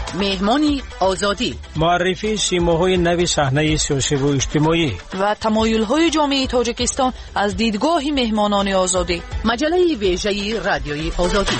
مهمانی آزادی، معرفی سیماهای نوی صحنه سیاسی و اجتماعی و تمایل‌های جامعه تاجیکستان از دیدگاه مهمانان آزادی. مجله ویژه رادیوی آزادی.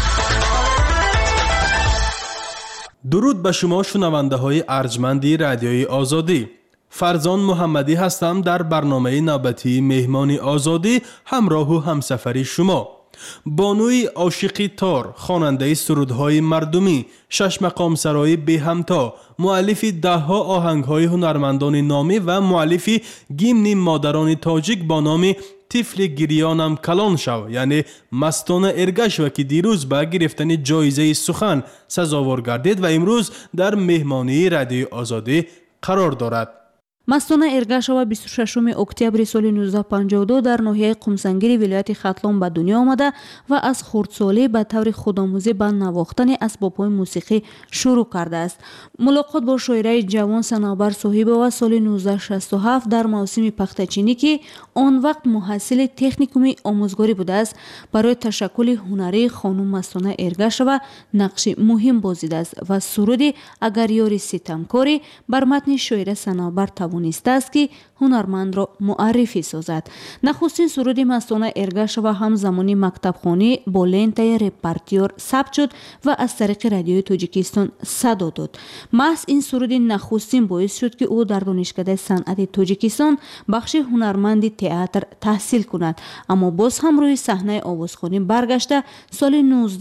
درود به شما شنونده های ارجمندی رادیوی آزادی. فرزان محمدی هستم در برنامه نوبتی مهمانی آزادی همراه و همسفری شما. بانوی عاشقی تار، خواننده سرودهای مردمی، شش مقام سرای به همتا، مؤلف دهها آهنگهای هنرمندان نامی و مؤلف گیمن مادران تاجیک با نام طفل گریانم کلان شو، یعنی مستانه ارگشو که دیروز به گرفتن جایزه سخن سزاوار گردید و امروز در مهمانی رادیوی آزادی قرار دارد. مستانه ارگشوا 26 اکتبر سال 1952 در ناحیه قمسنگیری ولایت ختلان به دنیا آمده و از خردسالی به طور خودآموزی به نواختن اسباب‌های موسیقی شروع کرده است. ملاقات با شاعره جوان صنوبر صاحبова سال 1967 در موسم پختچینی که آن وقت محصل تکنیکوم آموزگاری بوده است، برای تشکل هنری خانم مستانه ارگشوا نقش مهم بازیده است و سرودی اگر یاری ستمکاری بر متن شاعره صنوبر توانسته است که هنرمند را معرفی سازد. نخستین سرود مستانه ارگشوا هم زمانی مکتبخانه با لنته رپرتیور ثبت شد و از طریق رادیوی تاجیکستان صدا داد. محض این سرود نخستین باعث شد که او در دانشکده صنعت تاجیکستان بخش هنرمند تئاتر تحصیل کند، اما باز هم روی صحنه آوازخوانی برگشته سال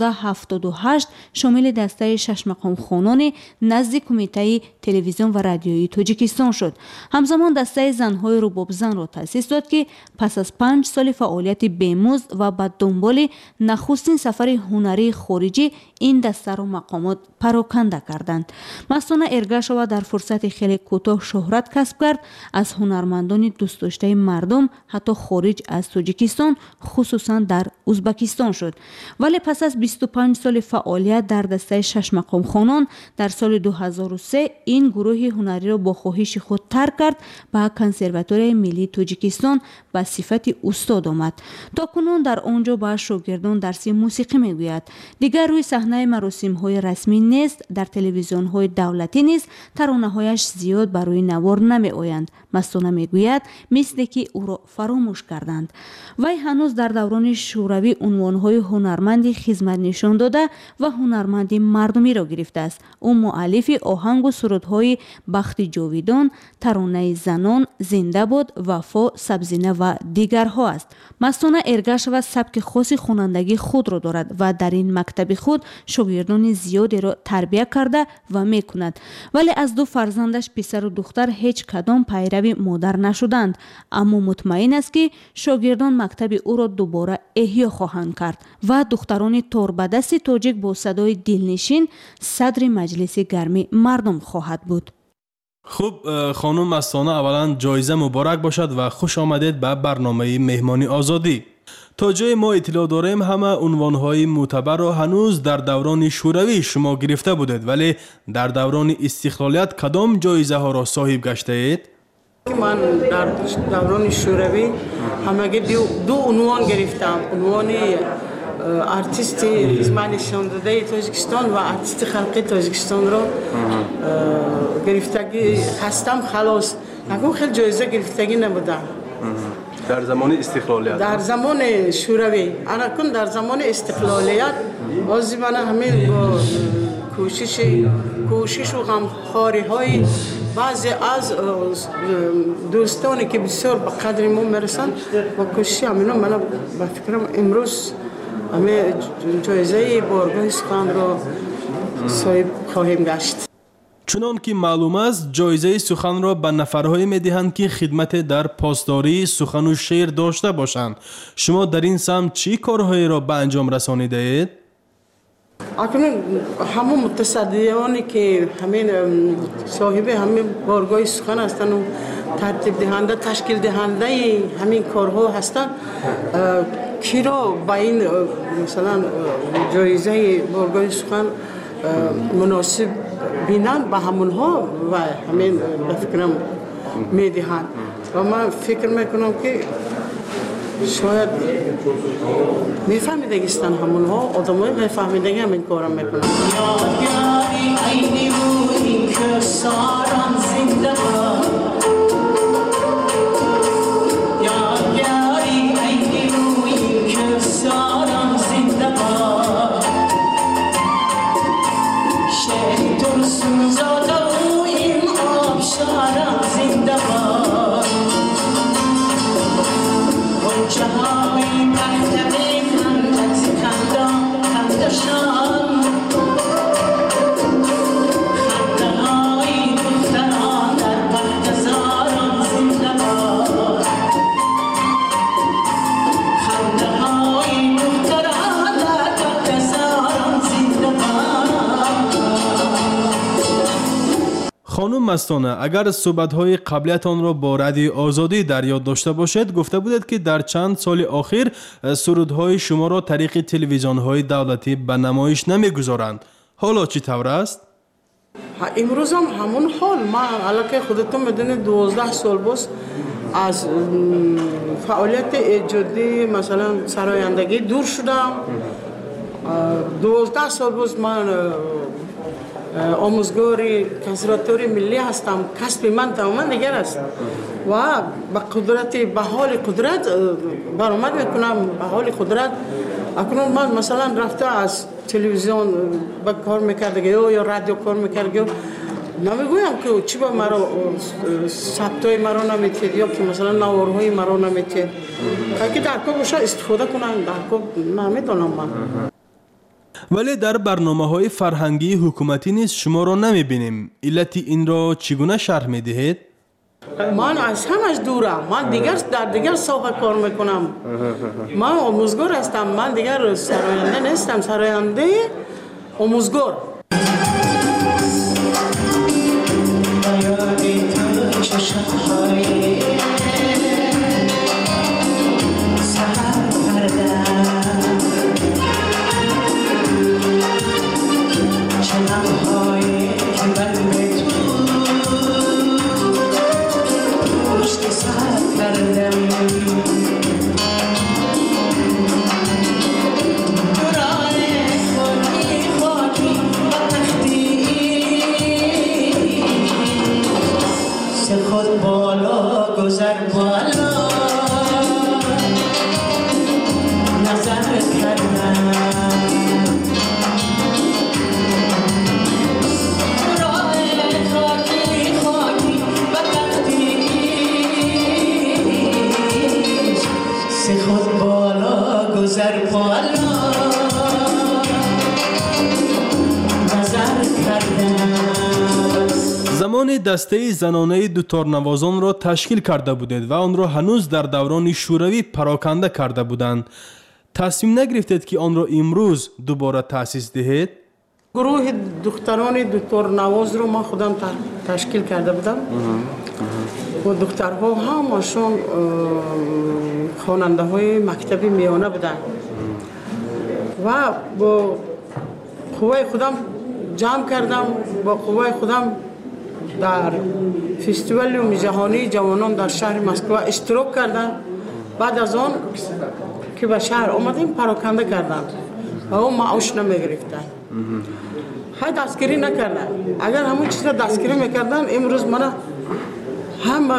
1978 شامل دسته شش مقام خوانان نزد کمیته تلویزیون و رادیویی تاجیکستان شد. همزمان دسته زنهای رباب زن را تأسیس داد که پس از 5 سال فعالیت بیمزد و به دنبال نخستین سفر هنری خارجی این دسته را مقامات پراکنده کردند. مستانه ارگشوا در فرصت خیلی کوتاه شهرت کسب کرد. از هنرمندان دوست داشته مردم حتی خارج از تاجیکستان خصوصا در ازبکستان شد. ولی پس از 25 سال فعالیت در دسته شش مقام خوانان در سال 2003 این گروه هنری را با خواهش خود ترک کرد به کنسرواتوری ملی تاجیکستان به صفت استاد آمد. تا کنون در آنجا به شاگردان درس موسیقی میگوید. دیگر روی صحنه مراسم های رسمی نیست، در تلویزیون های دولتی نیست، ترانه هایش زیاد برای نوار نمی آیند. مستانه میگوید مثل که او را فراموش کردند. وی هنوز در دوران شوروی عنوان های هنرمندی خدمت نشان داده و هنرمندی مردمی را گرفته است. او مؤلف آهنگ و سرودهای بخت جاویدان، ترانه زنان، زنده باد، وفا، سبزینه و دیگرها است. مستانه ارگشوا سبک خاص خوانندگی خود را دارد و در این مکتب خود شاگردان زیادی را تربیت کرده و میکند. ولی از 2 فرزندش پسر و دختر هیچ کدام پیرو مادر نشدند، اما مطمئن است که شاگردان مکتب او را دوباره احیا خواهند کرد و دختران توربدست تاجیک با صدای دلنشین صدر مجلس گرمی مردم خواهد بود. خب خانم مستانه، اولا جایزه مبارک باشد و خوش آمدید به برنامه مهمانی آزادی. تا جای ما اطلاع داریم همه عنوانهای معتبر را هنوز در دوران شوروی شما گرفته بودید، ولی در دوران استقلالیت کدام جایزه ها را صاحب گشته اید؟ من در دوران شوروی همگی 2 عنوان گرفتم. عنوان ارتیست خدمت نشان داده تاجیکستان و ارتیست خلقی تاجیکستان را گرفتگی هستم. خلاص نکن خیلی جایزه گرفتگی نبودم در زمان استقلالیت. در زمان شوروی انا کن در زمان استقلالیت بازی من همین با کوشش و غمخواری های بعضی از دوستانی که بسیار به قدر ما میرسند و کوشش همینا من به فکرم امروز همه جایزه بارگاه سخن را صاحب خواهیم گشت. چنان که معلوم است جایزه سخن را به نفرهای میدهند که خدمت در پاسداری سخن و شعر داشته باشند. شما در این سمت چی کارهایی را به انجام رسانیده اید؟ اکنون همون متصدیانی که همین صاحب همین بارگاه سخن هستند و ترتیب دهنده تشکیل دهنده همین کارها هستند کی را با این مثلا جایزه بارگاه سخن مناسب بینند به همونها و همین به فکرم میدهند و من فکر میکنم که شاید میفهمید نفهمیده گستن همونها آدمای نفهمیده همین کارم میکنن. خانم مستانه، اگر صحبت‌های قبلیتان را با رادیوی آزادی در یاد داشته باشد، گفته بودید که در چند سال اخیر سرودهای شما را طریق تلویزیون‌های دولتی به نمایش نمی‌گذارند. حالا چی طور است؟ امروز هم همون حال. من علاقه خودتون میدونید 12 سال باز از فعالیت ایجادی مثلا سرایندگی دور شدم. 12 سال باز من آموزگار کنسرواتوری ملی هستم. کسب من تماما دیگر است و به حال قدرت برآمد میکنم. به حال قدرت اکنون من مثلا رفته از تلویزیون با کار میکردم یا رادیو کار میکردم، نمیگویم که چی با مرا ثبتای مرا نمیتید یا که مثلا نوارهای مرا نمیتید که در کار باشه استفاده کنن. در کار نمیدونم من. ولی در برنامه‌های فرهنگی حکومتی نیز شما را نمی‌بینیم. علت این را چگونه شرح می‌دهید؟ من از همش دورم. من در دیگر ساحه کار میکنم. من آموزگار هستم. من دیگر سراینده نیستم. سراینده آموزگار. زمان دسته زنانه دوتارنوازان را تشکیل کرده بودید و آن را هنوز در دوران شوروی پراکنده کرده بودند. تصمیم نگرفتید که آن را امروز دوباره تأسیس دهید؟ گروه دختران دوتارنواز رو من خودم تشکیل کرده بودم و دخترها همشون خواننده های مکتبی میانه بودن و با قوای خودم جمع کردم. با قوای خودم در فستیوال جهانی جوانان در شهر مسکو اشتراک کردم. بعد از آن که به شهر آمدیم پراکنده کردم و اون معاش نمیگرفتن. های دستگیری نکردن. اگر همون چیز دستگیری میکردن امروز من هم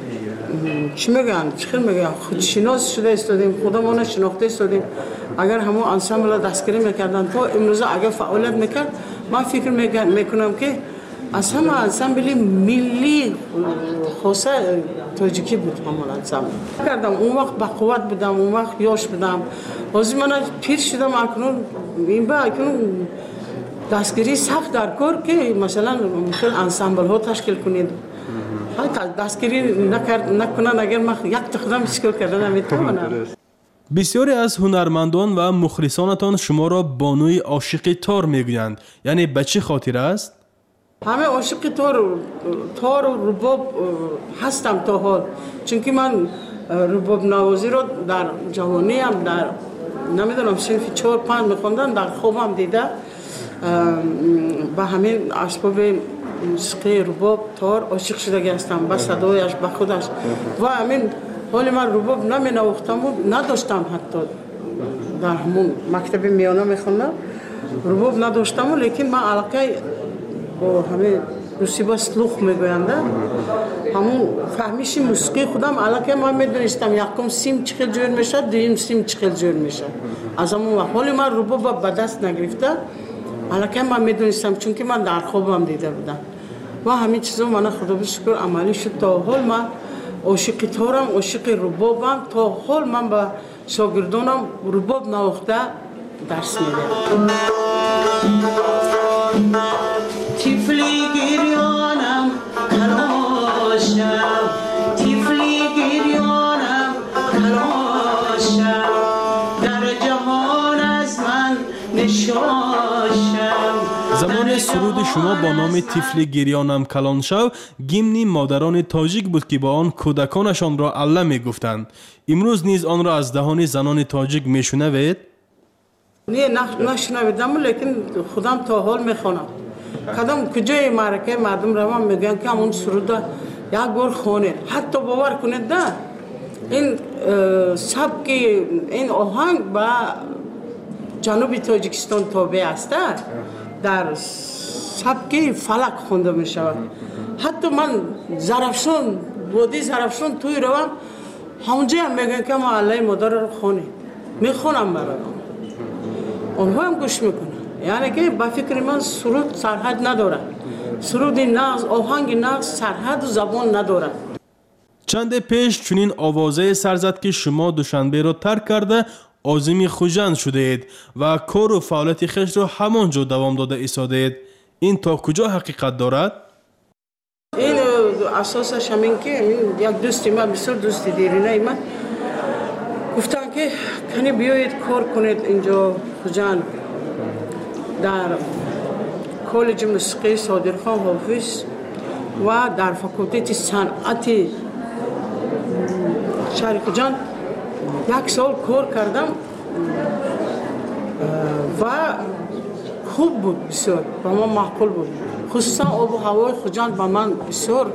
چی میگن خودشناس شده استادیم، خودمون شناخته استادیم. اگر همون انسامبل دستگیری میکردن تا امروز اگر فعالیت میکرد، من فکر میکنم که از همه انسامبل ملی خاصه تاجیکی بود. همون انسامبل کردم اون وقت با قوت بودم، اون وقت یاش بودم. بازی من پیر شدم اکنون این با اکنون دستگیری سخت در کار که مثلا ممکن انسامبل ها تشکیل کنید. دستگیری نکنن اگر من یک تخدم تشکیل کردن نمیتونم. بسیاری از هنرمندان و مخلصانتان شما را بانوی عاشق تار میگویند. یعنی به چه خاطر است؟ همه عاشق تار و رباب هستم تا حال. چون من رباب نوازی رو در جوانی هم در نمیدونم صنف 4-5 میخوندم، در خوابم دیده با همین اسباب موسیقی رباب تار عاشق شده هستم. با صدایش با خودش و همین حال من رباب نمی نواختم و نداشتم حتی در همون مکتب میانه میخوندم رباب نداشتم لیکن من علاقه با همه موسیقی سلوخ میگوینده همون فهمیش موسیقی خودم علاقه من میدونستم یکم سیم چقدر جور میشه دویم سیم چقدر جور میشه از همون حالی من رباب به دست نگرفته علاقه من میدونستم چون که من در خوابم دیده بودم و همین چیزا من خدا بشکر عملی شد تا حال من عاشق تارم عاشق ربابم تا حال من به شاگردانم رباب نواخته درس میدم تیفلی گریانم کلاشم تیفلی گریانم کلاشم در جهان از من نشاشم. زمان سرود شما با نام تیفلی گریانم کلان شو گیمنی مادران تاجیک بود که با آن کودکانشان را الله می گفتند. امروز نیز آن را از دهان زنان تاجیک می شنوید؟ نه نشنویدم لیکن خودم تا حال میخوانم کدام کجای معرکه مردم روان میگن که همون سرود یک بار خوانید حتی باور کنید نه این سبک این آهنگ با جنوب تاجیکستان تابع است در سبک فلک خونده می شود حتی من زرفشان وادی زرفشان توی روم همونجا هم میگن که ما الله مادر رو خوانید میخونم برای آنها هم گوش میکنن یعنی که با فکر من سرود سرحد نداره سرود نغز آهنگ نغز سرحد و زبان نداره. چند پیش چنین آوازه سرزد که شما دوشنبه را ترک کرده عازم خوجند شده اید و کار و فعالیت خویش را همانجا دوام داده ایستادید. این تا کجا حقیقت دارد؟ این اساسش همین که یک دوستی من بسیار دوستی دیرینه من گفتن که کنی بیایید کار کنید اینجا خوجند در کالج موسیقی صادرخان حافظ و در فاکولته صنعت شهر خوجند یک سال کار کردم و خوب بود بسیار با من معقول بود خصوصا آب و هوای خوجند با من بسیار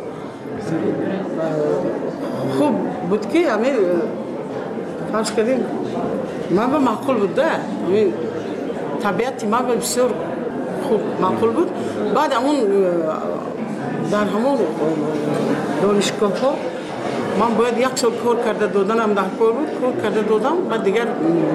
خوب بود که همین فرض کردیم من به معقول بود ده طبیعتی من بسیار خوب معقول بود بعد همون در همون دانشگاه ها من باید یک سال کار کرده دادنم در کار بود کار کرده دادم بعد دیگر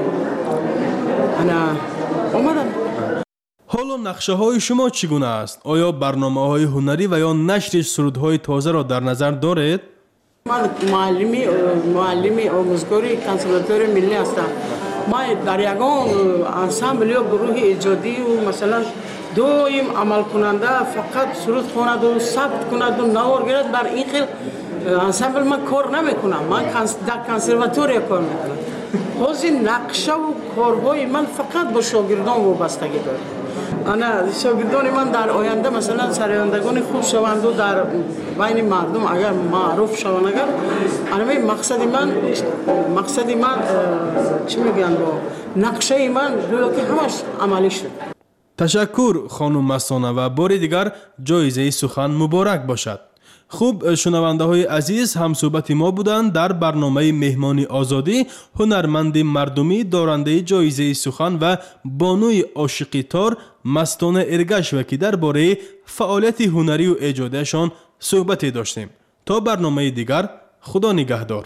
انا اومدم. حالا نقشه های شما چگونه است؟ آیا برنامه های هنری و یا نشر سرودهای تازه را در نظر دارید؟ من معلمی آموزگاری کنسرواتوار ملی هستم. ما در یگان انسامبل یا گروه ایجادی و مثلا دویم عمل کننده فقط سرود خواند و ثبت کند و نوار گیرد در این خیل انسامبل من کار نمیکنم من در کنسرواتوار کار میکنم. حاضر نقشه و کارهای من فقط با شاگردان وابستگی دارد. انا شاگردان من در آینده مثلا سرایندگان خوب شوند و در بین مردم اگر معروف شوند اگر انا مقصد من چی میگن با نقشه من گویا که همش عملی شد. تشکر خانم مستانه و بار دیگر جایزه سخن مبارک باشد. خوب شنونده های عزیز هم صحبت ما بودند در برنامه مهمانی آزادی هنرمند مردمی دارنده جایزه سخن و بانوی عاشقی تار مستانه ارگشوه که درباره فعالیت هنری و ایجادشان صحبتی داشتیم. تا برنامه دیگر خدا نگهدار.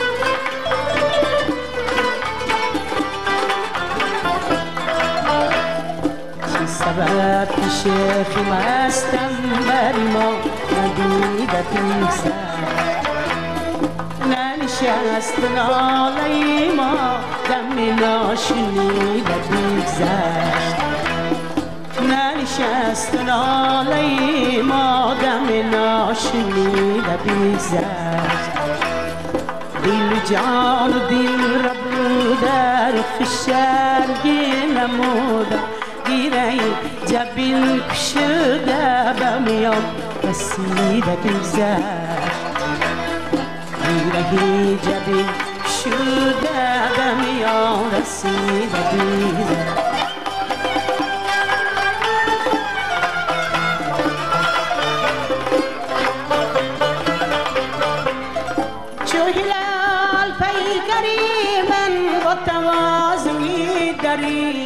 سبب شیخ مستم بر ما ندیدت میگذشت ننشست ناله ما دم ناشنیدت میگذشت ننشست ناله ما دم ناشنیدت میگذشت دل جان و دل رب در فشرگی نمودم گیره جبین کشده بمیان رسیده بگذشت گیره جبین کشده بمیان رسیده بگذشت چو هلال پیکری من با توازوی بری